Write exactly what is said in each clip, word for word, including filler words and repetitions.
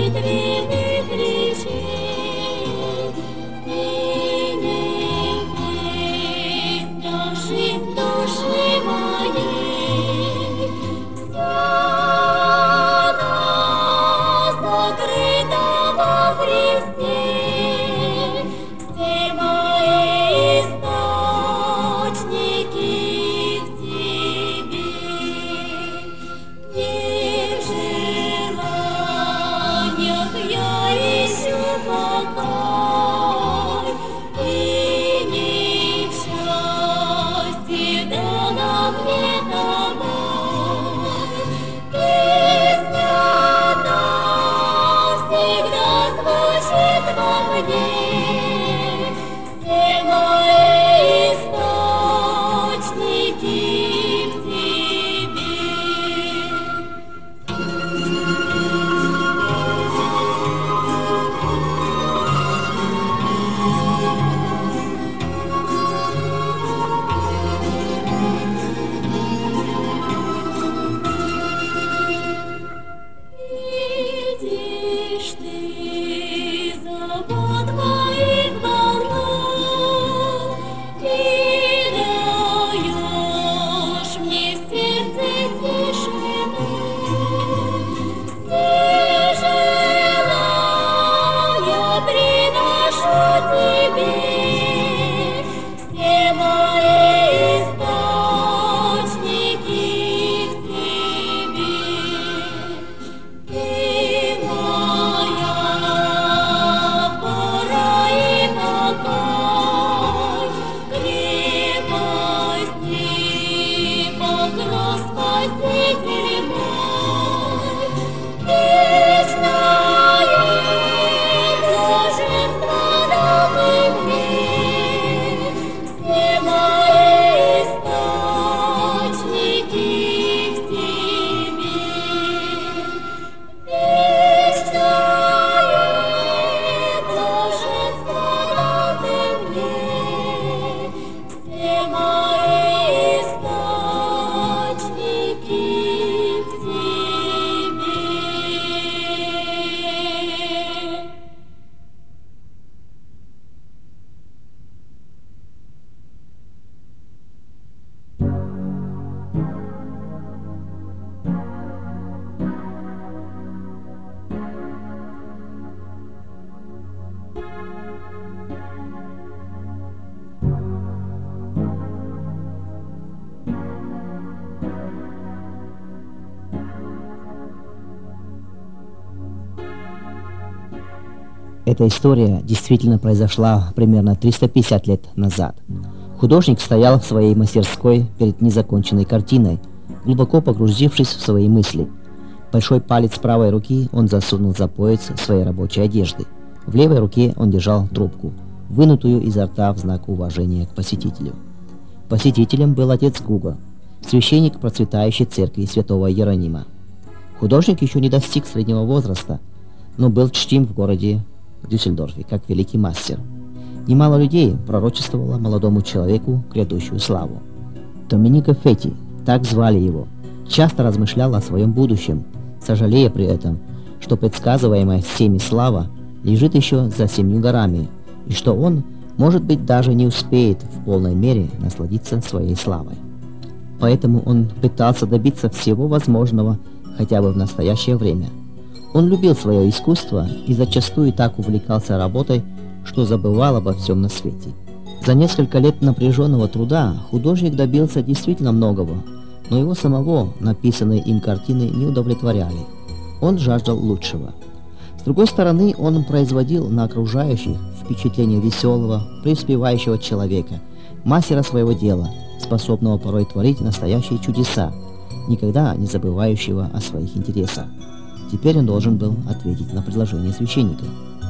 Эта история действительно произошла примерно триста пятьдесят лет назад. Художник стоял в своей мастерской перед незаконченной картиной, глубоко погрузившись в свои мысли. Большой палец правой руки он засунул за пояс своей рабочей одежды. В левой руке он держал трубку, вынутую изо рта в знак уважения к посетителю. Посетителем был отец Гуго, священник процветающей церкви святого Иеронима. Художник еще не достиг среднего возраста, но был чтим в городе Дюссельдорфе как великий мастер. Немало людей пророчествовало молодому человеку грядущую славу. Доменико Фетти, так звали его, часто размышлял о своем будущем, сожалея при этом, что предсказываемая всеми слава лежит еще за семью горами, и что он, может быть, даже не успеет в полной мере насладиться своей славой. Поэтому он пытался добиться всего возможного хотя бы в настоящее время. Он любил свое искусство и зачастую так увлекался работой, что забывал обо всем на свете. За несколько лет напряженного труда художник добился действительно многого, но его самого написанные им картины не удовлетворяли. Он жаждал лучшего. С другой стороны, он производил на окружающих впечатление веселого, преуспевающего человека, мастера своего дела, способного порой творить настоящие чудеса, никогда не забывающего о своих интересах. Теперь он должен был ответить на предложение священника.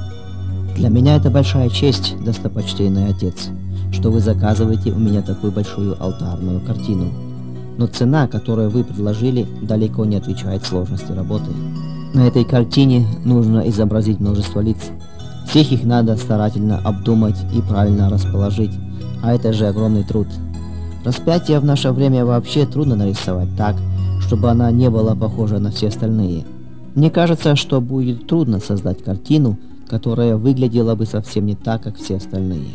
«Для меня это большая честь, достопочтенный отец, что вы заказываете у меня такую большую алтарную картину. Но цена, которую вы предложили, далеко не отвечает сложности работы. На этой картине нужно изобразить множество лиц. Всех их надо старательно обдумать и правильно расположить, а это же огромный труд. Распятие в наше время вообще трудно нарисовать так, чтобы она не была похожа на все остальные. Мне кажется, что будет трудно создать картину, которая выглядела бы совсем не так, как все остальные.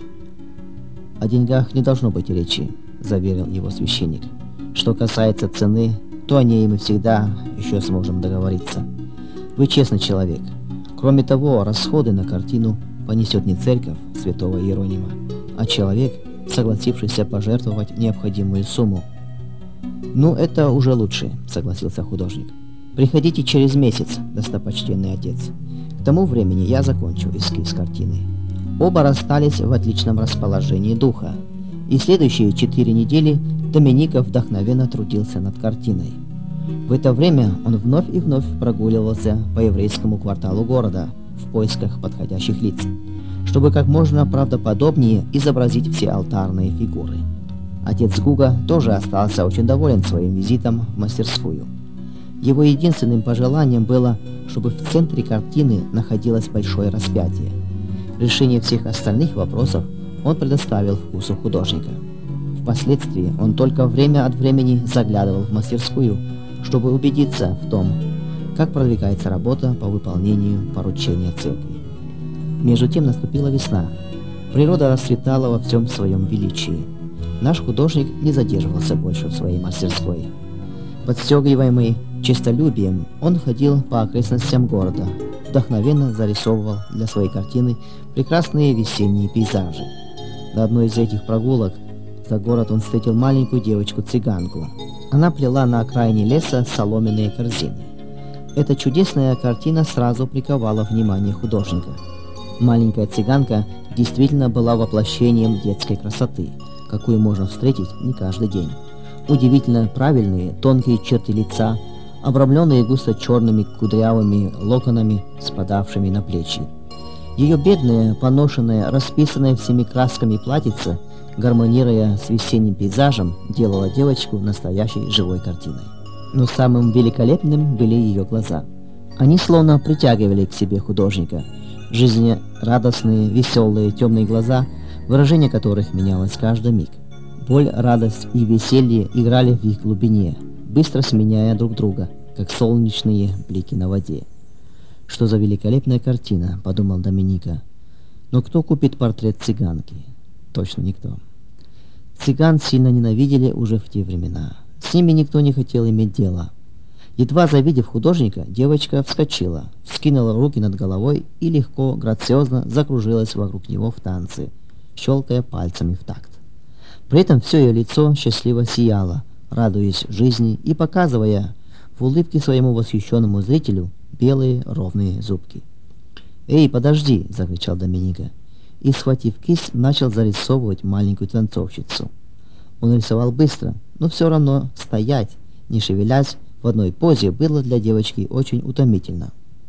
О деньгах не должно быть речи, заверил его священник. Что касается цены, то о ней мы всегда еще сможем договориться. Вы честный человек. Кроме того, расходы на картину понесет не церковь святого Иеронима, а человек, согласившийся пожертвовать необходимую сумму. «Ну, это уже лучше», — согласился художник. «Приходите через месяц, достопочтенный отец. К тому времени я закончу эскиз картины». Оба расстались в отличном расположении духа, и следующие четыре недели Доминика вдохновенно трудился над картиной. В это время он вновь и вновь прогуливался по еврейскому кварталу города в поисках подходящих лиц, чтобы как можно правдоподобнее изобразить все алтарные фигуры. Отец Гуга тоже остался очень доволен своим визитом в мастерскую. Его единственным пожеланием было, чтобы в центре картины находилось большое распятие. Решение всех остальных вопросов он предоставил вкусу художника. Впоследствии он только время от времени заглядывал в мастерскую, чтобы убедиться в том, как продвигается работа по выполнению поручения церкви. Между тем наступила весна. Природа расцветала во всем своем величии. Наш художник не задерживался больше в своей мастерской. Подстегиваемый честолюбием, он ходил по окрестностям города, вдохновенно зарисовывал для своей картины прекрасные весенние пейзажи. На одной из этих прогулок за город он встретил маленькую девочку-цыганку. Она плела на окраине леса соломенные корзины. Эта чудесная картина сразу приковала внимание художника. Маленькая цыганка действительно была воплощением детской красоты, какую можно встретить не каждый день. Удивительно правильные, тонкие черты лица, обрамленные густо черными кудрявыми локонами, спадавшими на плечи. Ее бедное, поношенное, расписанное всеми красками платьице, гармонируя с весенним пейзажем, делала девочку настоящей живой картиной. Но самым великолепным были ее глаза. Они словно притягивали к себе художника. Жизнерадостные, веселые, темные глаза, выражение которых менялось каждый миг. Боль, радость и веселье играли в их глубине, быстро сменяя друг друга, как солнечные блики на воде. «Что за великолепная картина», — подумал Доминика. «Но кто купит портрет цыганки?» Точно никто. Цыган сильно ненавидели уже в те времена. С ними никто не хотел иметь дело. Едва завидев художника, девочка вскочила, вскинула руки над головой и легко, грациозно закружилась вокруг него в танце, щелкая пальцами в такт. При этом все ее лицо счастливо сияло, радуясь жизни и показывая в улыбке своему восхищенному зрителю белые ровные зубки. «Эй, подожди!» — закричал Доминика. И, схватив кисть, начал зарисовывать маленькую танцовщицу. Он рисовал быстро, но все равно стоять, не шевелясь, в одной позе было для девочки очень утомительно.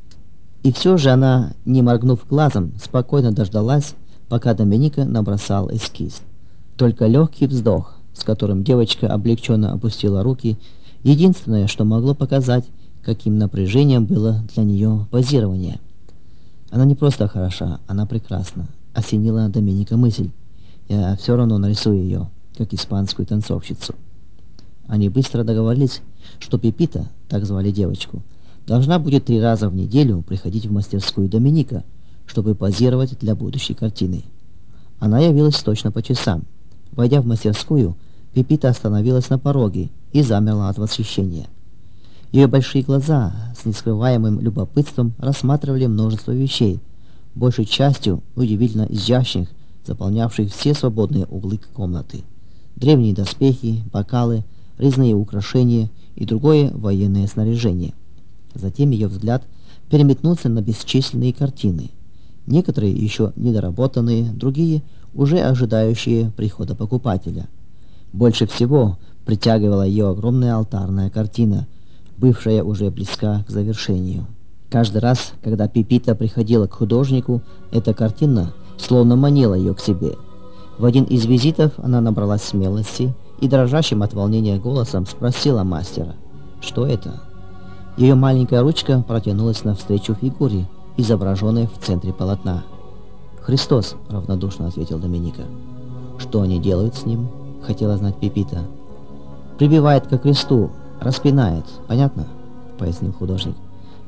И все же она, не моргнув глазом, спокойно дождалась, пока Доминика набросал эскиз. Только легкий вздох, с которым девочка облегченно опустила руки, единственное, что могло показать, каким напряжением было для нее позирование. Она не просто хороша, она прекрасна. Осенила Доминика мысль. Я все равно нарисую ее, как испанскую танцовщицу. Они быстро договорились, что Пепита, так звали девочку, должна будет три раза в неделю приходить в мастерскую Доминика, чтобы позировать для будущей картины. Она явилась точно по часам. Войдя в мастерскую, Пепита остановилась на пороге и замерла от восхищения. Ее большие глаза с нескрываемым любопытством рассматривали множество вещей, большей частью удивительно изящных, заполнявших все свободные углы комнаты. Древние доспехи, бокалы, резные украшения и другое военное снаряжение. Затем ее взгляд переметнулся на бесчисленные картины. Некоторые еще недоработанные, другие уже ожидающие прихода покупателя. Больше всего притягивала ее огромная алтарная картина, бывшая уже близка к завершению. Каждый раз, когда Пепита приходила к художнику, эта картина словно манила ее к себе. В один из визитов она набралась смелости и дрожащим от волнения голосом спросила мастера, что это. Ее маленькая ручка протянулась навстречу фигуре, изображенной в центре полотна. «Христос», — равнодушно ответил Доминика. «Что они делают с ним?» — хотела знать Пепита. «Прибивает ко кресту, распинает, понятно?» — пояснил художник.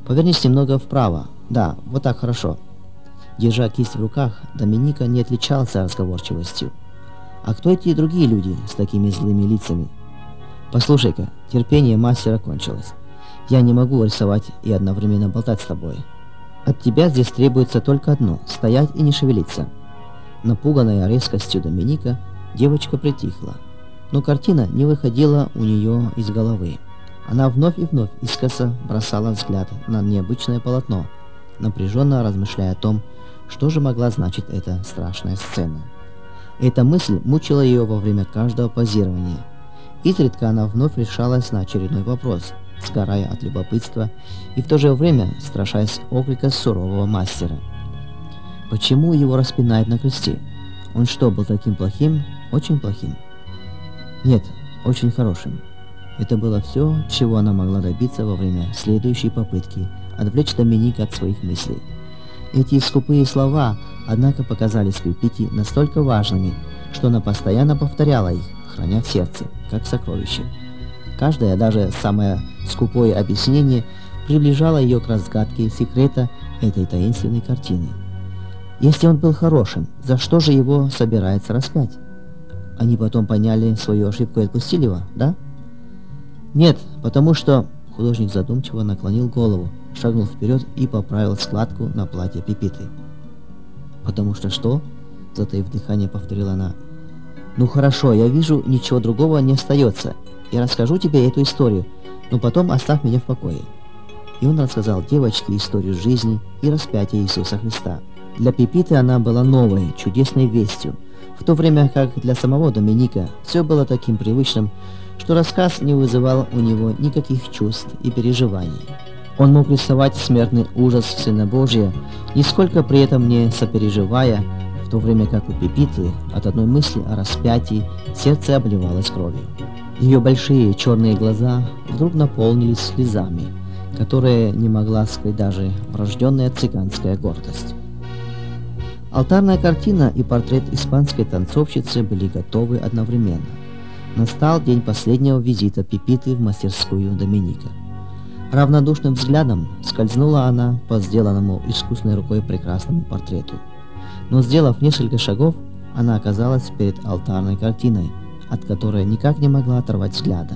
Повернись немного вправо. Да, вот так хорошо. Держа кисть в руках, Доминика не отличался разговорчивостью. А кто эти другие люди с такими злыми лицами? Послушай-ка, терпение мастера кончилось. Я не могу рисовать и одновременно болтать с тобой. От тебя здесь требуется только одно – стоять и не шевелиться. Напуганная резкостью Доминика, девочка притихла. Но картина не выходила у нее из головы. Она вновь и вновь искоса бросала взгляд на необычное полотно, напряженно размышляя о том, что же могла значить эта страшная сцена. Эта мысль мучила ее во время каждого позирования. Изредка она вновь решалась на очередной вопрос, сгорая от любопытства и в то же время страшась окрика сурового мастера. Почему его распинают на кресте? Он что, был таким плохим? Очень плохим? Нет, очень хорошим. Это было все, чего она могла добиться во время следующей попытки отвлечь Доминика от своих мыслей. Эти скупые слова, однако, показались Пепите настолько важными, что она постоянно повторяла их, храня в сердце, как сокровище. Каждое, даже самое скупое объяснение приближало ее к разгадке секрета этой таинственной картины. Если он был хорошим, за что же его собирается распять? Они потом поняли свою ошибку и отпустили его, да? Нет, потому что... Художник задумчиво наклонил голову, шагнул вперед и поправил складку на платье Пепиты. «Потому что что?» – затаив дыхание, повторила она. «Ну хорошо, я вижу, ничего другого не остается. Я расскажу тебе эту историю, но потом оставь меня в покое». И он рассказал девочке историю жизни и распятия Иисуса Христа. Для Пепиты она была новой, чудесной вестью, в то время как для самого Доминика все было таким привычным, что рассказ не вызывал у него никаких чувств и переживаний. Он мог рисовать смертный ужас Сына Божия, нисколько при этом не сопереживая, в то время как у Пепиты от одной мысли о распятии сердце обливалось кровью. Ее большие черные глаза вдруг наполнились слезами, которые не могла скрыть даже врожденная цыганская гордость. Алтарная картина и портрет испанской танцовщицы были готовы одновременно. Настал день последнего визита Пепиты в мастерскую Доминика. Равнодушным взглядом скользнула она по сделанному искусной рукой прекрасному портрету. Но, сделав несколько шагов, она оказалась перед алтарной картиной, от которой никак не могла оторвать взгляда.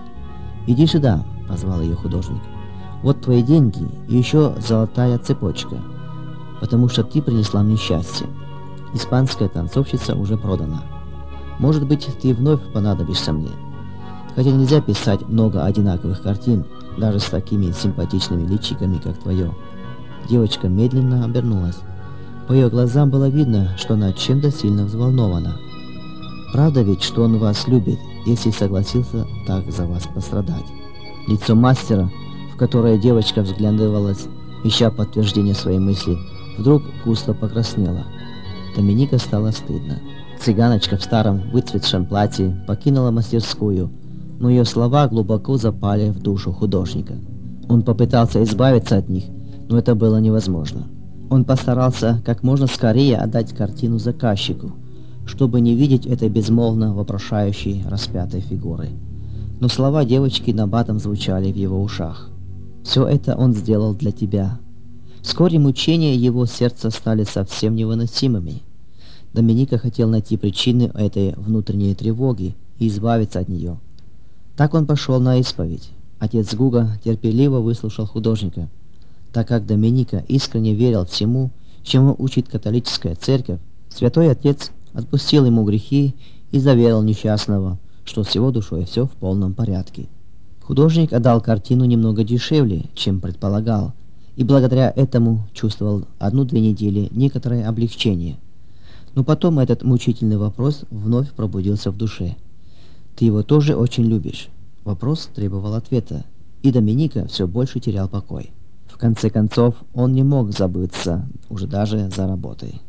«Иди сюда», — позвал ее художник. «Вот твои деньги и еще золотая цепочка, потому что ты принесла мне счастье. Испанская танцовщица уже продана. Может быть, ты вновь понадобишься мне. Хотя нельзя писать много одинаковых картин, даже с такими симпатичными личиками, как твое». Девочка медленно обернулась. По ее глазам было видно, что она чем-то сильно взволнована. «Правда ведь, что он вас любит, если согласился так за вас пострадать?» Лицо мастера, в которое девочка взглядывалась, ища подтверждение своей мысли, вдруг густо покраснело. Доминика стало стыдно. Цыганочка в старом выцветшем платье покинула мастерскую, но ее слова глубоко запали в душу художника. Он попытался избавиться от них, но это было невозможно. Он постарался как можно скорее отдать картину заказчику, чтобы не видеть этой безмолвно вопрошающей распятой фигуры. Но слова девочки набатом звучали в его ушах. «Все это он сделал для тебя». Вскоре мучения его сердца стали совсем невыносимыми. Доминика хотел найти причины этой внутренней тревоги и избавиться от нее. Так он пошел на исповедь. Отец Гуга терпеливо выслушал художника. Так как Доминика искренне верил всему, чему учит католическая церковь, святой отец отпустил ему грехи и заверил несчастного, что с его душой все в полном порядке. Художник отдал картину немного дешевле, чем предполагал, и благодаря этому чувствовал одну-две недели некоторое облегчение. Но потом этот мучительный вопрос вновь пробудился в душе. «Ты его тоже очень любишь?» Вопрос требовал ответа, и Доминика все больше терял покой. В конце концов, он не мог забыться, уже даже за работой.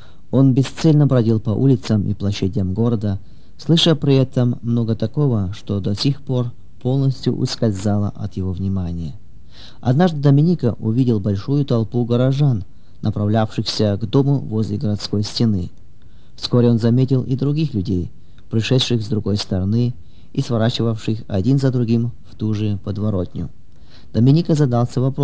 Он бесцельно бродил по улицам и площадям города, слыша при этом много такого, что до сих пор полностью ускользало от его внимания. Однажды Доминика увидел большую толпу горожан, направлявшихся к дому возле городской стены. Вскоре он заметил и других людей, пришедших с другой стороны и сворачивавших один за другим в ту же подворотню. Доминика задался вопросом,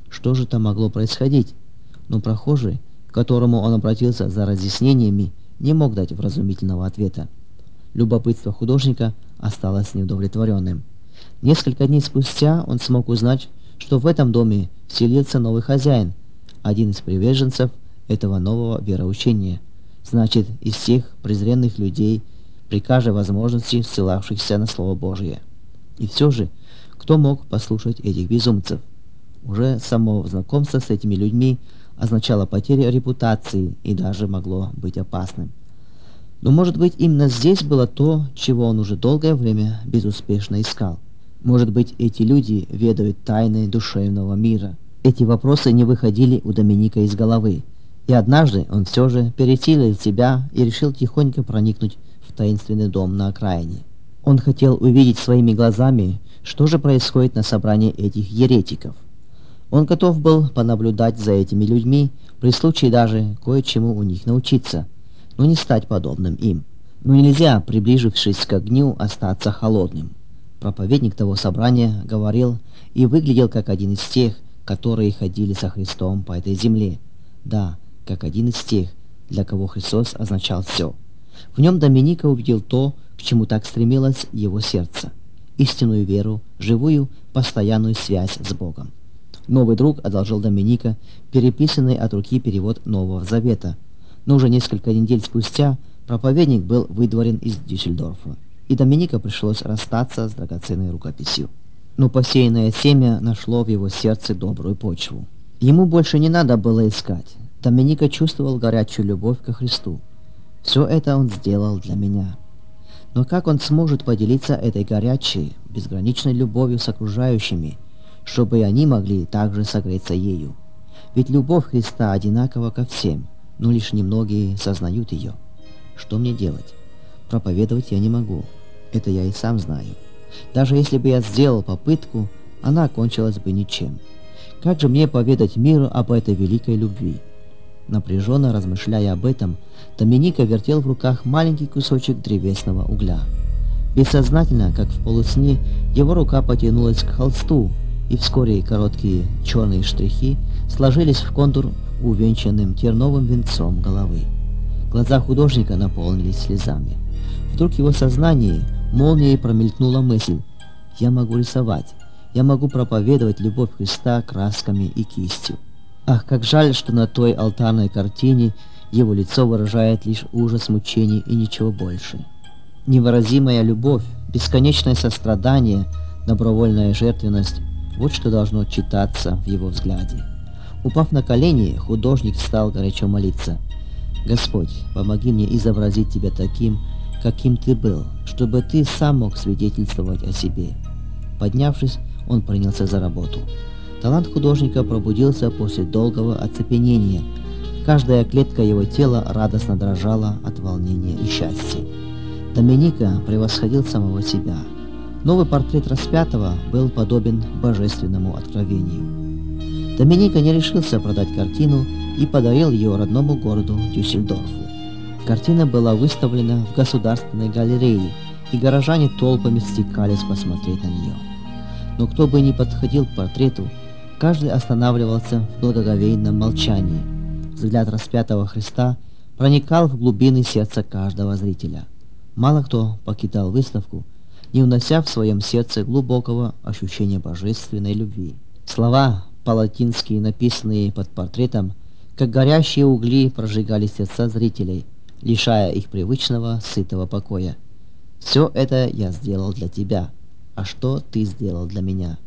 Что же там могло происходить? Но прохожий, к которому он обратился за разъяснениями, не мог дать вразумительного ответа. Любопытство художника осталось неудовлетворенным. Несколько дней спустя он смог узнать, что в этом доме вселился новый хозяин, один из приверженцев этого нового вероучения, значит, из всех презренных людей, при каждой возможности ссылавшихся на Слово Божие. И все же, кто мог послушать этих безумцев? Уже само знакомство с этими людьми означало потерю репутации и даже могло быть опасным. Но, может быть, именно здесь было то, чего он уже долгое время безуспешно искал. Может быть, эти люди ведают тайны душевного мира. Эти вопросы не выходили у Доминика из головы, и однажды он все же пересилил себя и решил тихонько проникнуть в таинственный дом на окраине. Он хотел увидеть своими глазами, что же происходит на собрании этих еретиков. Он готов был понаблюдать за этими людьми, при случае даже кое-чему у них научиться, но не стать подобным им. Но нельзя, приближившись к огню, остаться холодным. Проповедник того собрания говорил и выглядел как один из тех, которые ходили со Христом по этой земле. Да, как один из тех, для кого Христос означал все. В нем Доминика увидел то, к чему так стремилось его сердце. Истинную веру, живую, постоянную связь с Богом. Новый друг одолжил Доминика переписанный от руки перевод Нового Завета, но уже несколько недель спустя проповедник был выдворен из Дюссельдорфа, и Доминика пришлось расстаться с драгоценной рукописью. Но посеянное семя нашло в его сердце добрую почву. Ему больше не надо было искать. Доминика чувствовал горячую любовь ко Христу. Все это он сделал для меня. Но как он сможет поделиться этой горячей, безграничной любовью с окружающими, чтобы и они могли также согреться ею? Ведь любовь Христа одинакова ко всем, но лишь немногие сознают ее. Что мне делать? Проповедовать я не могу. Это я и сам знаю. Даже если бы я сделал попытку, она окончилась бы ничем. Как же мне поведать миру об этой великой любви? Напряженно размышляя об этом, Доминика вертел в руках маленький кусочек древесного угля. Бессознательно, как в полусне, его рука потянулась к холсту, и вскоре короткие черные штрихи сложились в контур увенчанным терновым венцом головы. Глаза художника наполнились слезами. Вдруг в его сознании молнией промелькнула мысль: «Я могу рисовать, я могу проповедовать любовь Христа красками и кистью». Ах, как жаль, что на той алтарной картине его лицо выражает лишь ужас мучений и ничего больше. Невыразимая любовь, бесконечное сострадание, добровольная жертвенность — вот что должно читаться в его взгляде. Упав на колени, художник стал горячо молиться: «Господь, помоги мне изобразить Тебя таким, каким Ты был, чтобы Ты сам мог свидетельствовать о себе». Поднявшись, он принялся за работу. Талант художника пробудился после долгого оцепенения. Каждая клетка его тела радостно дрожала от волнения и счастья. Доминика превосходил самого себя. Новый портрет распятого был подобен божественному откровению. Доминика не решился продать картину и подарил ее родному городу Дюссельдорфу. Картина была выставлена в Государственной галерее, и горожане толпами стекались посмотреть на нее. Но кто бы ни подходил к портрету, каждый останавливался в благоговейном молчании. Взгляд распятого Христа проникал в глубины сердца каждого зрителя. Мало кто покидал выставку, не унося в своем сердце глубокого ощущения божественной любви. Слова, по-латински написанные под портретом, как горящие угли, прожигали сердца зрителей, лишая их привычного сытого покоя. «Все это я сделал для тебя, а что ты сделал для меня?»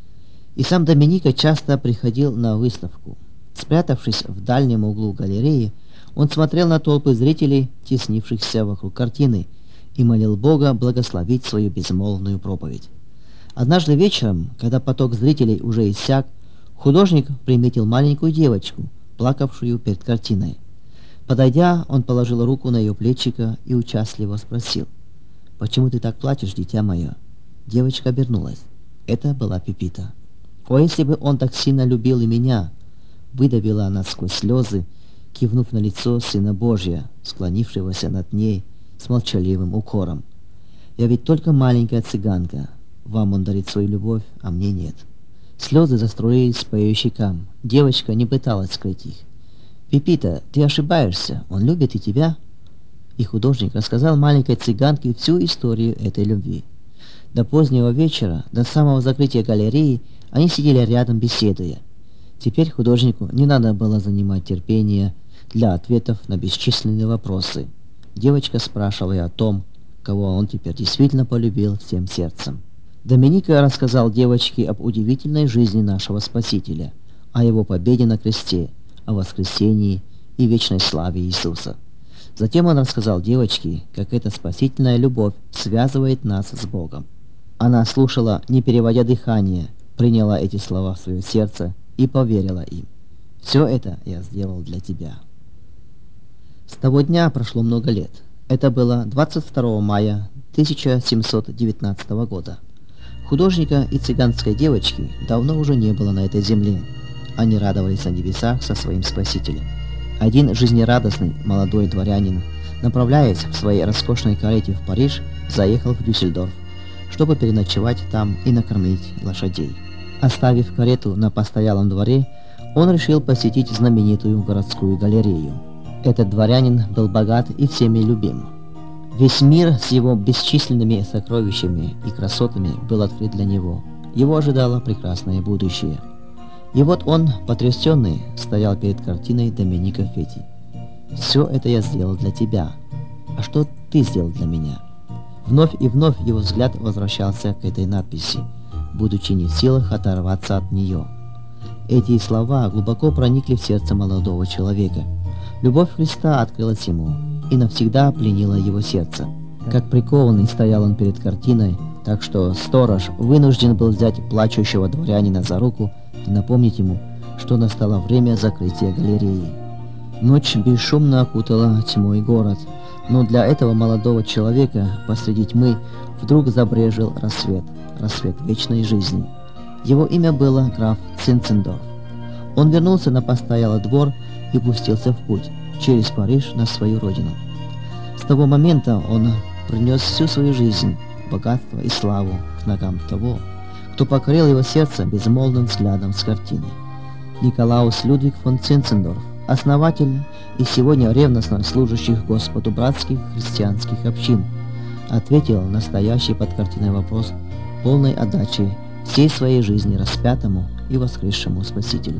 И сам Доминика часто приходил на выставку. Спрятавшись в дальнем углу галереи, он смотрел на толпы зрителей, теснившихся вокруг картины, и молил Бога благословить свою безмолвную проповедь. Однажды вечером, когда поток зрителей уже иссяк, художник приметил маленькую девочку, плакавшую перед картиной. Подойдя, он положил руку на ее плечико и участливо спросил: «Почему ты так плачешь, дитя мое?» Девочка обернулась. Это была Пепита. «О, если бы он так сильно любил и меня!» Выдавила она сквозь слезы, кивнув на лицо Сына Божия, склонившегося над ней с молчаливым укором. «Я ведь только маленькая цыганка. Вам он дарит свою любовь, а мне нет». Слезы заструились по ее щекам. Девочка не пыталась скрыть их. «Пепита, ты ошибаешься, он любит и тебя». И художник рассказал маленькой цыганке всю историю этой любви. До позднего вечера, до самого закрытия галереи, они сидели рядом, беседуя. Теперь художнику не надо было занимать терпение для ответов на бесчисленные вопросы. Девочка спрашивала и о том, кого он теперь действительно полюбил всем сердцем. Доминика рассказал девочке об удивительной жизни нашего Спасителя, о его победе на кресте, о воскресении и вечной славе Иисуса. Затем он рассказал девочке, как эта спасительная любовь связывает нас с Богом. Она слушала, не переводя дыхание, приняла эти слова в свое сердце и поверила им. «Все это я сделал для тебя». С того дня прошло много лет. Это было двадцать второго мая тысяча семьсот девятнадцатого года. Художника и цыганской девочки давно уже не было на этой земле. Они радовались на небесах со своим Спасителем. Один жизнерадостный молодой дворянин, направляясь в своей роскошной карете в Париж, заехал в Дюссельдорф, чтобы переночевать там и накормить лошадей. Оставив карету на постоялом дворе, он решил посетить знаменитую городскую галерею. Этот дворянин был богат и всеми любим. Весь мир с его бесчисленными сокровищами и красотами был открыт для него. Его ожидало прекрасное будущее. И вот он, потрясенный, стоял перед картиной Доминика Фетти. «Все это я сделал для тебя. А что ты сделал для меня?» Вновь и вновь его взгляд возвращался к этой надписи, будучи не в силах оторваться от нее. Эти слова глубоко проникли в сердце молодого человека. Любовь Христа открылась ему и навсегда пленила его сердце. Как прикованный стоял он перед картиной, так что сторож вынужден был взять плачущего дворянина за руку и напомнить ему, что настало время закрытия галереи. Ночь бесшумно окутала тьмой город, но для этого молодого человека посреди тьмы вдруг забрежил рассвет, рассвет вечной жизни. Его имя было граф Цинцендорф. Он вернулся на постоялый двор и пустился в путь через Париж на свою родину. С того момента он принес всю свою жизнь, богатство и славу к ногам того, кто покорил его сердце безмолвным взглядом с картины. Николаус Людвиг фон Цинцендорф, основатель и сегодня ревностно служащих Господу братских христианских общин, ответил на стоящий под картиной вопрос полной отдачи всей своей жизни распятому и воскресшему Спасителю.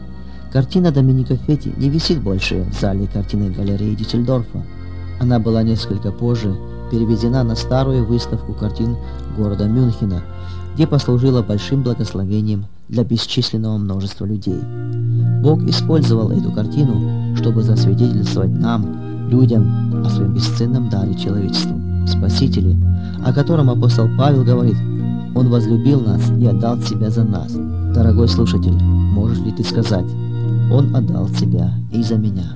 Картина Доминика Фетти не висит больше в зале картинной галереи Дюссельдорфа. Она была несколько позже переведена на старую выставку картин города Мюнхена, где послужила большим благословением для бесчисленного множества людей. Бог использовал эту картину, чтобы засвидетельствовать нам, людям, о своем бесценном даре человечеству, Спасителе, о котором апостол Павел говорит: «Он возлюбил нас и отдал себя за нас». Дорогой слушатель, можешь ли ты сказать: «Он отдал себя и за меня»?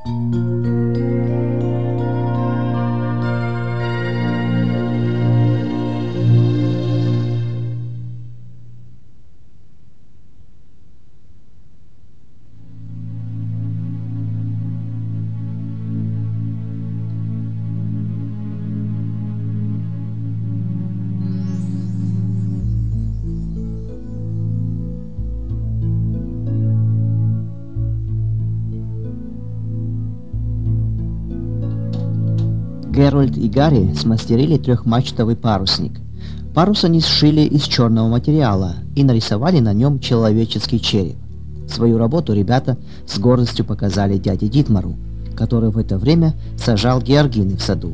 Герольд и Гарри смастерили трехмачтовый парусник. Парус они сшили из черного материала и нарисовали на нем человеческий череп. Свою работу ребята с гордостью показали дяде Дитмару, который в это время сажал георгины в саду.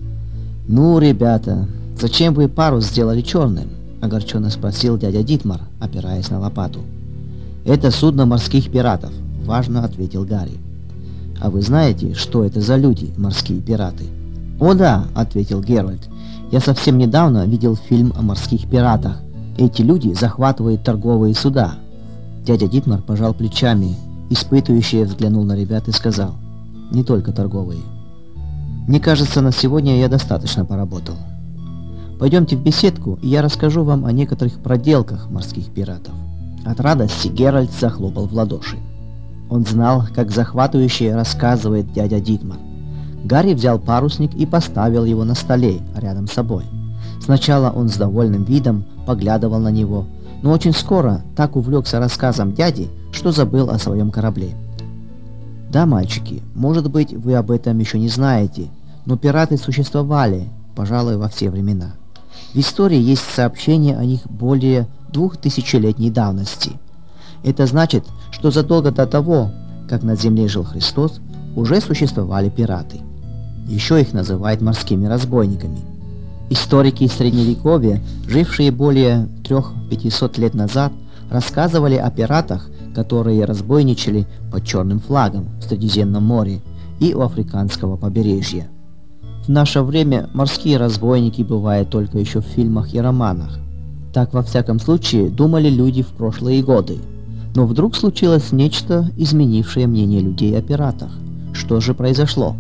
«Ну, ребята, зачем вы парус сделали черным?» — огорченно спросил дядя Дитмар, опираясь на лопату. «Это судно морских пиратов», — важно ответил Гарри. «А вы знаете, что это за люди, морские пираты?» «О да», — ответил Геральт, — «я совсем недавно видел фильм о морских пиратах. Эти люди захватывают торговые суда». Дядя Дитмар пожал плечами, испытывающе взглянул на ребят и сказал: «Не только торговые. Мне кажется, на сегодня я достаточно поработал. Пойдемте в беседку, и я расскажу вам о некоторых проделках морских пиратов». От радости Геральт захлопал в ладоши. Он знал, как захватывающе рассказывает дядя Дитмар. Гарри взял парусник и поставил его на столе рядом с собой. Сначала он с довольным видом поглядывал на него, но очень скоро так увлекся рассказом дяди, что забыл о своем корабле. «Да, мальчики, может быть, вы об этом еще не знаете, но пираты существовали, пожалуй, во все времена. В истории есть сообщения о них более двухтысячелетней давности. Это значит, что задолго до того, как на земле жил Христос, уже существовали пираты. Еще их называют морскими разбойниками. Историки Средневековья, жившие более трёх-пятисот лет назад, рассказывали о пиратах, которые разбойничали под черным флагом в Средиземном море и у африканского побережья. В наше время морские разбойники бывают только еще в фильмах и романах. Так, во всяком случае, думали люди в прошлые годы. Но вдруг случилось нечто, изменившее мнение людей о пиратах. Что же произошло?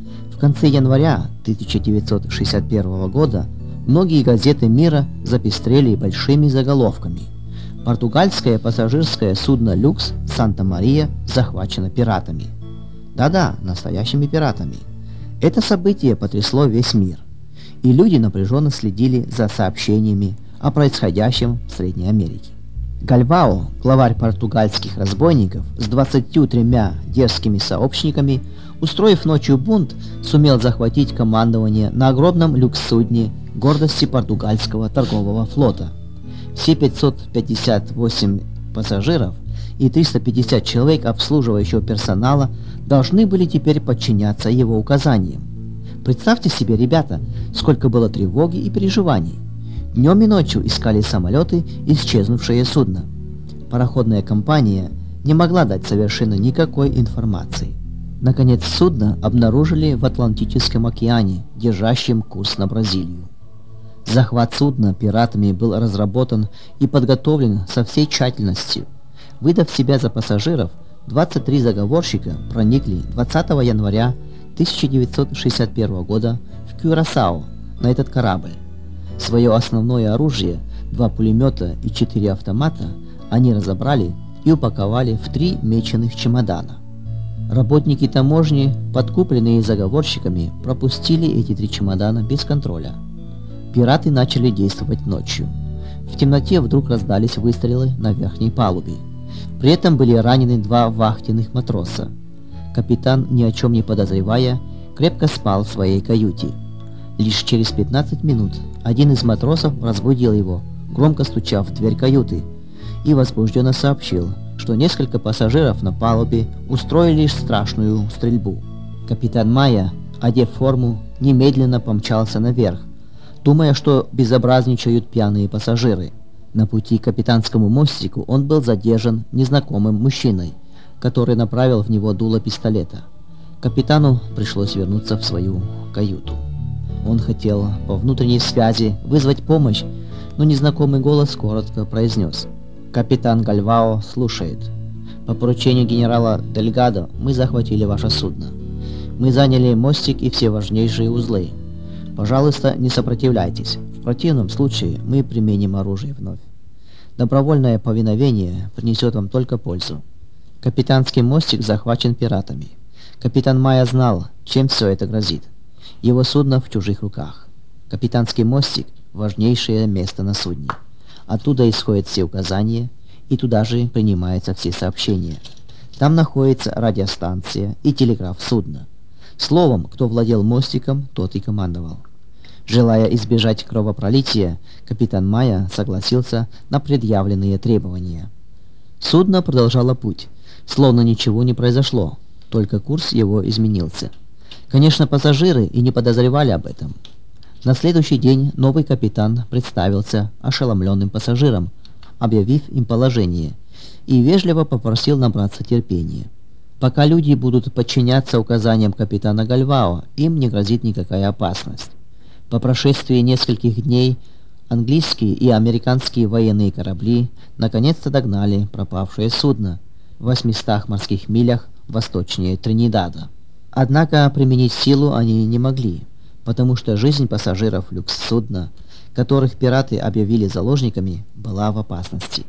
В конце января тысяча девятьсот шестьдесят первого года многие газеты мира запестрели большими заголовками: «Португальское пассажирское судно «Люкс» Санта-Мария захвачено пиратами». Да-да, настоящими пиратами. Это событие потрясло весь мир, и люди напряженно следили за сообщениями о происходящем в Средней Америке. Гальвао, главарь португальских разбойников с двадцатью тремя дерзкими сообщниками, устроив ночью бунт, сумел захватить командование на огромном люкс-судне гордости португальского торгового флота. Все пятьсот пятьдесят восемь пассажиров и триста пятьдесят человек обслуживающего персонала должны были теперь подчиняться его указаниям. Представьте себе, ребята, сколько было тревоги и переживаний. Днем и ночью искали самолеты исчезнувшее судно. Пароходная компания не могла дать совершенно никакой информации. Наконец судно обнаружили в Атлантическом океане, держащем курс на Бразилию. Захват судна пиратами был разработан и подготовлен со всей тщательностью. Выдав себя за пассажиров, двадцать три заговорщика проникли двадцатого января тысяча девятьсот шестьдесят первого года в Кюрасао на этот корабль. Свое основное оружие, два пулемета и четыре автомата, они разобрали и упаковали в три меченых чемодана. Работники таможни, подкупленные заговорщиками, пропустили эти три чемодана без контроля. Пираты начали действовать ночью. В темноте вдруг раздались выстрелы на верхней палубе. При этом были ранены два вахтенных матроса. Капитан, ни о чем не подозревая, крепко спал в своей каюте. Лишь через пятнадцать минут один из матросов разбудил его, громко стуча в дверь каюты, и возбужденно сообщил, что несколько пассажиров на палубе устроили страшную стрельбу. Капитан Майя, одев форму, немедленно помчался наверх, думая, что безобразничают пьяные пассажиры. На пути к капитанскому мостику он был задержан незнакомым мужчиной, который направил в него дуло пистолета. Капитану пришлось вернуться в свою каюту. Он хотел по внутренней связи вызвать помощь, но незнакомый голос коротко произнес: «Капитан Гальвао слушает. По поручению генерала Дельгадо мы захватили ваше судно. Мы заняли мостик и все важнейшие узлы. Пожалуйста, не сопротивляйтесь. В противном случае мы применим оружие вновь. Добровольное повиновение принесет вам только пользу. Капитанский мостик захвачен пиратами. Капитан Майя знал, чем все это грозит. Его судно в чужих руках. Капитанский мостик – важнейшее место на судне. Оттуда исходят все указания, и туда же принимаются все сообщения. Там находится радиостанция и телеграф судна. Словом, кто владел мостиком, тот и командовал. Желая избежать кровопролития, капитан Майя согласился на предъявленные требования. Судно продолжало путь, словно ничего не произошло, только курс его изменился. Конечно, пассажиры и не подозревали об этом. На следующий день новый капитан представился ошеломленным пассажирам, объявив им положение, и вежливо попросил набраться терпения. Пока люди будут подчиняться указаниям капитана Гальвао, им не грозит никакая опасность. По прошествии нескольких дней английские и американские военные корабли наконец-то догнали пропавшее судно в восьмистах морских милях восточнее Тринидада. Однако применить силу они не могли, потому что жизнь пассажиров люкс-судна, которых пираты объявили заложниками, была в опасности.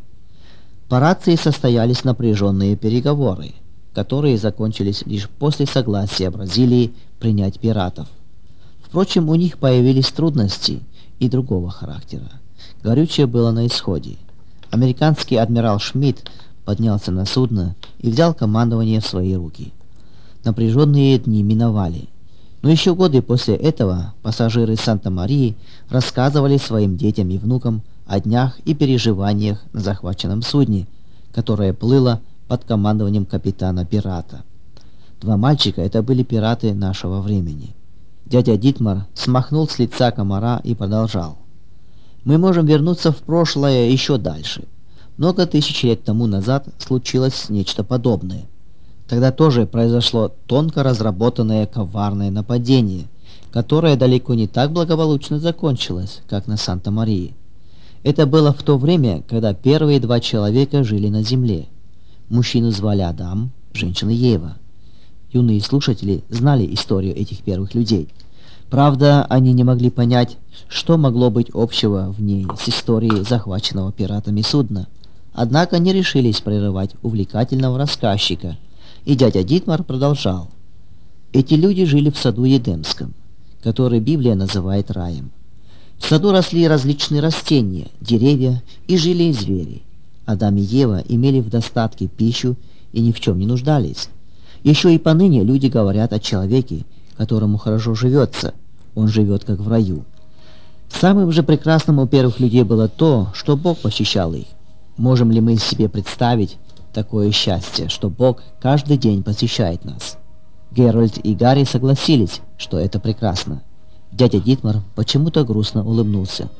По рации состоялись напряженные переговоры, которые закончились лишь после согласия Бразилии принять пиратов. Впрочем, у них появились трудности и другого характера. Горючее было на исходе. Американский адмирал Шмидт поднялся на судно и взял командование в свои руки. Напряженные дни миновали. Но еще годы после этого пассажиры Санта-Марии рассказывали своим детям и внукам о днях и переживаниях на захваченном судне, которое плыло под командованием капитана-пирата. Два мальчика — это были пираты нашего времени. Дядя Дитмар смахнул с лица комара и продолжал. Мы можем вернуться в прошлое еще дальше. Много тысяч лет тому назад случилось нечто подобное. Тогда тоже произошло тонко разработанное коварное нападение, которое далеко не так благополучно закончилось, как на Санта-Марии. Это было в то время, когда первые два человека жили на земле. Мужчину звали Адам, женщину Ева. Юные слушатели знали историю этих первых людей. Правда, они не могли понять, что могло быть общего в ней с историей захваченного пиратами судна. Однако не решились прерывать увлекательного рассказчика, и дядя Дитмар продолжал. Эти люди жили в саду Едемском, который Библия называет раем. В саду росли различные растения, деревья и жили звери. Адам и Ева имели в достатке пищу и ни в чем не нуждались. Еще и поныне люди говорят о человеке, которому хорошо живется, он живет как в раю. Самым же прекрасным у первых людей было то, что Бог посещал их. Можем ли мы себе представить такое счастье, что Бог каждый день посещает нас? Геральт и Гарри согласились, что это прекрасно. Дядя Дитмар почему-то грустно улыбнулся.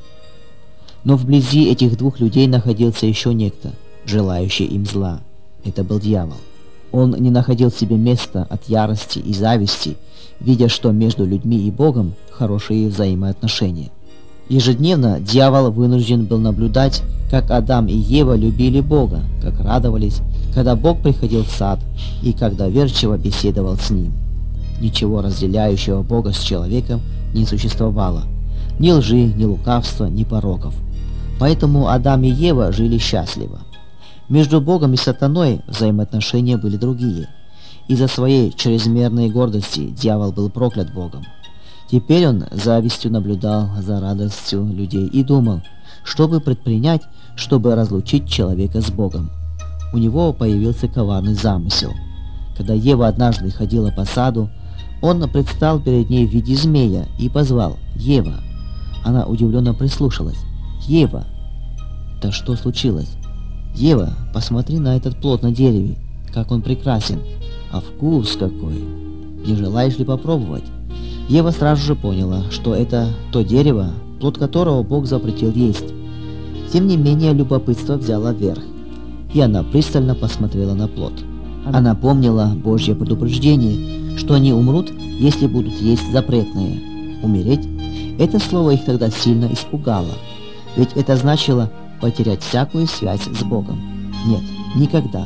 Но вблизи этих двух людей находился еще некто, желающий им зла. Это был дьявол. Он не находил себе места от ярости и зависти, видя, что между людьми и Богом хорошие взаимоотношения. Ежедневно дьявол вынужден был наблюдать, как Адам и Ева любили Бога, как радовались, когда Бог приходил в сад и как доверчиво беседовал с ним. Ничего разделяющего Бога с человеком не существовало. Ни лжи, ни лукавства, ни пороков. Поэтому Адам и Ева жили счастливо. Между Богом и сатаной взаимоотношения были другие. Из-за своей чрезмерной гордости дьявол был проклят Богом. Теперь он завистью наблюдал за радостью людей и думал, что бы предпринять, чтобы разлучить человека с Богом. У него появился коварный замысел. Когда Ева однажды ходила по саду, он предстал перед ней в виде змея и позвал: «Ева». Она удивленно прислушалась. «Ева!» «Да что случилось?» «Ева, посмотри на этот плод на дереве, как он прекрасен, а вкус какой! Не желаешь ли попробовать?» Ева сразу же поняла, что это то дерево, плод которого Бог запретил есть. Тем не менее, любопытство взяло верх, и она пристально посмотрела на плод. Она помнила Божье предупреждение, что они умрут, если будут есть запретное. Умереть? Это слово их тогда сильно испугало, ведь это значило потерять всякую связь с Богом. Нет, никогда.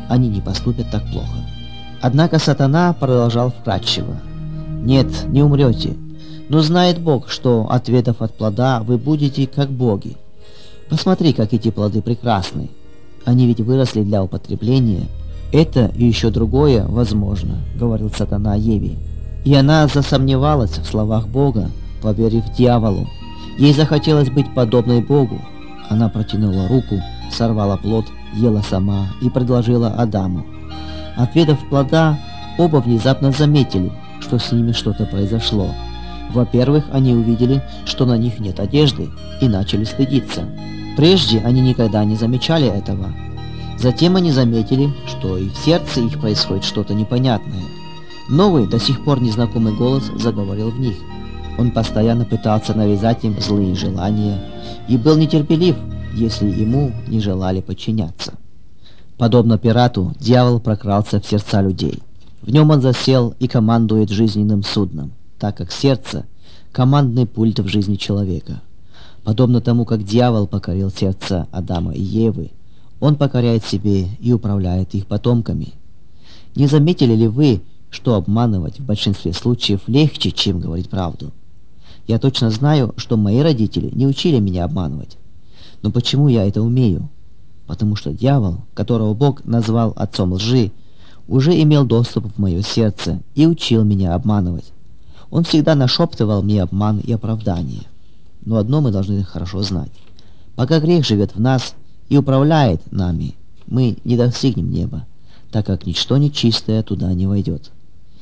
они не поступят так плохо. Однако сатана продолжал вкратчиво: «Нет, не умрете, но знает Бог, что, ответов от плода, вы будете как боги. Посмотри, как эти плоды прекрасны. Они ведь выросли для употребления. Это и еще другое возможно», — говорил сатана Еве. И она засомневалась в словах Бога, поверив дьяволу. Ей захотелось быть подобной Богу. Она протянула руку, сорвала плод, ела сама и предложила Адаму. Отведав плода, оба внезапно заметили, что с ними что-то произошло. Во-первых, они увидели, что на них нет одежды, и начали стыдиться. Прежде они никогда не замечали этого. Затем они заметили, что и в сердце их происходит что-то непонятное. Новый, до сих пор незнакомый голос заговорил в них. Он постоянно пытался навязать им злые желания и был нетерпелив, если ему не желали подчиняться. Подобно пирату, дьявол прокрался в сердца людей. В нем он засел и командует жизненным судном, так как сердце – командный пульт в жизни человека. Подобно тому, как дьявол покорил сердца Адама и Евы, он покоряет себе и управляет их потомками. Не заметили ли вы, что обманывать в большинстве случаев легче, чем говорить правду? Я точно знаю, что мои родители не учили меня обманывать. Но почему я это умею? Потому что дьявол, которого Бог назвал отцом лжи, уже имел доступ в мое сердце и учил меня обманывать. Он всегда нашептывал мне обман и оправдание. Но одно мы должны хорошо знать. Пока грех живет в нас и управляет нами, мы не достигнем неба, так как ничто нечистое туда не войдет.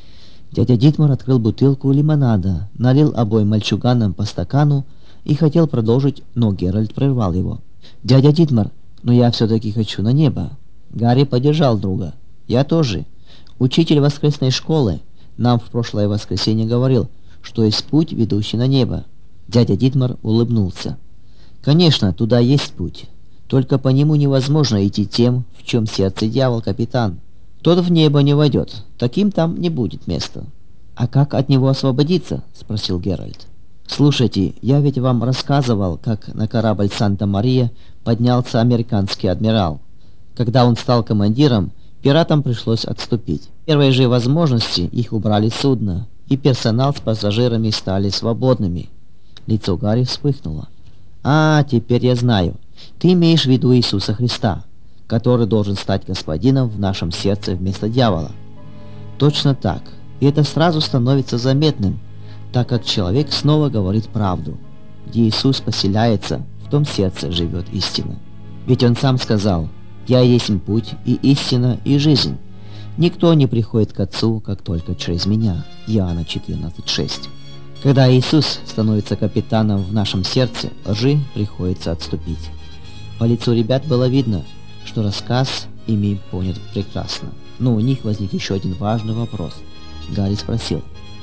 Дядя Дитмар открыл бутылку лимонада, налил обоим мальчуганам по стакану и хотел продолжить, но Геральт прервал его. «Дядя Дитмар, но я все-таки хочу на небо». Гарри поддержал друга. «Я тоже. Учитель воскресной школы нам в прошлое воскресенье говорил, что есть путь, ведущий на небо». Дядя Дитмар улыбнулся. «Конечно, туда есть путь. Только по нему невозможно идти тем, в чем сердце дьявол капитан. Тот в небо не войдет, таким там не будет места». «А как от него освободиться?» — спросил Геральт. «Слушайте, я ведь вам рассказывал, как на корабль Санта-Мария поднялся американский адмирал. Когда он стал командиром, пиратам пришлось отступить. В первой же возможности их убрали с судна, и персонал с пассажирами стали свободными». Лицо Гарри вспыхнуло. «А, теперь я знаю. Ты имеешь в виду Иисуса Христа, который должен стать господином в нашем сердце вместо дьявола». «Точно так. И это сразу становится заметным, так как человек снова говорит правду. Где Иисус поселяется, в том сердце живет истина. Ведь Он сам сказал: «Я есть путь и истина и жизнь. Никто не приходит к Отцу, как только через Меня». Иоанна четырнадцать шесть. Когда Иисус становится капитаном в нашем сердце, лжи приходится отступить. По лицу ребят было видно, что рассказ ими понят прекрасно. Но у них возник еще один важный вопрос. Гарри спросил: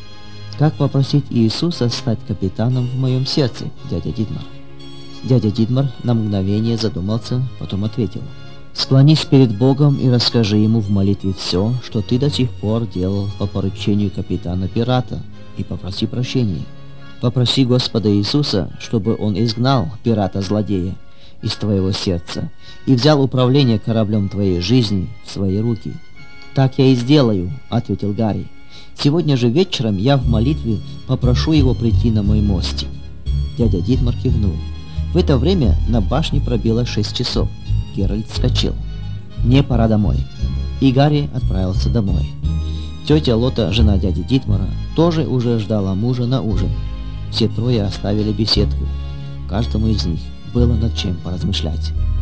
«Как попросить Иисуса стать капитаном в моем сердце, дядя Дитмар?» Дядя Дитмар на мгновение задумался, потом ответил: «Склонись перед Богом и расскажи Ему в молитве все, что ты до сих пор делал по поручению капитана пирата, и попроси прощения. Попроси Господа Иисуса, чтобы Он изгнал пирата-злодея из твоего сердца и взял управление кораблем твоей жизни в свои руки». «Так я и сделаю», — ответил Гарри. «Сегодня же вечером я в молитве попрошу его прийти на мой мостик». Дядя Дитмар кивнул. В это время на башне пробило шесть часов. Геральт вскочил. «Мне пора домой». И Гарри отправился домой. Тетя Лота, жена дяди Дитмара, тоже уже ждала мужа на ужин. Все трое оставили беседку. Каждому из них было над чем поразмышлять.